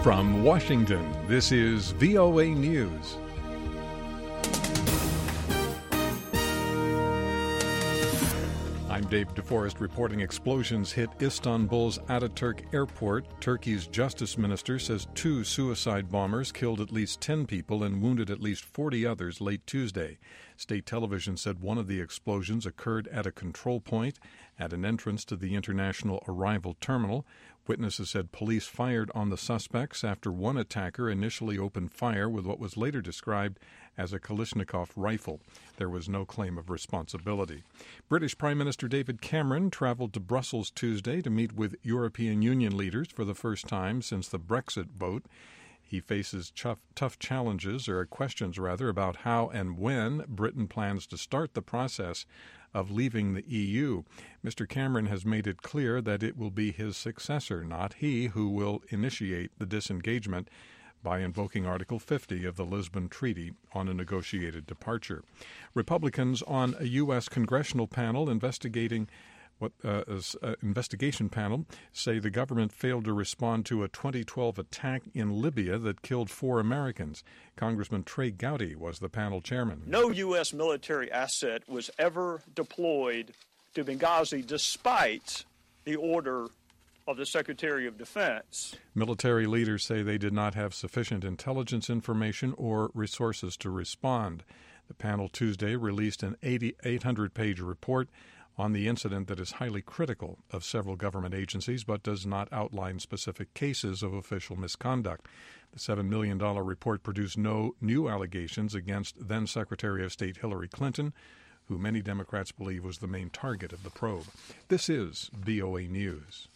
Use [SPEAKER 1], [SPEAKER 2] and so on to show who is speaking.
[SPEAKER 1] From Washington, this is VOA News. I'm Dave DeForest reporting explosions hit Istanbul's Ataturk Airport. Turkey's justice minister says 2 suicide bombers killed at least 10 people and wounded at least 40 others late Tuesday. State television said one of the explosions occurred at a control point at an entrance to the international arrival terminal. Witnesses said police fired on the suspects after one attacker initially opened fire with what was later described as a Kalashnikov rifle. There was no claim of responsibility. British Prime Minister David Cameron traveled to Brussels Tuesday to meet with European Union leaders for the first time since the Brexit vote. He faces tough questions about how and when Britain plans to start the process of leaving the EU. Mr. Cameron has made it clear that it will be his successor, not he, who will initiate the disengagement by invoking Article 50 of the Lisbon Treaty on a negotiated departure. Republicans on a U.S. congressional panel investigation panel say the government failed to respond to a 2012 attack in Libya that killed 4 Americans. Congressman Trey Gowdy was the panel chairman.
[SPEAKER 2] No U.S. military asset was ever deployed to Benghazi despite the order of the Secretary of Defense.
[SPEAKER 1] Military leaders say they did not have sufficient intelligence information or resources to respond. The panel Tuesday released an 800-page report on the incident that is highly critical of several government agencies but does not outline specific cases of official misconduct. The $7 million report produced no new allegations against then-Secretary of State Hillary Clinton, who many Democrats believe was the main target of the probe. This is VOA News.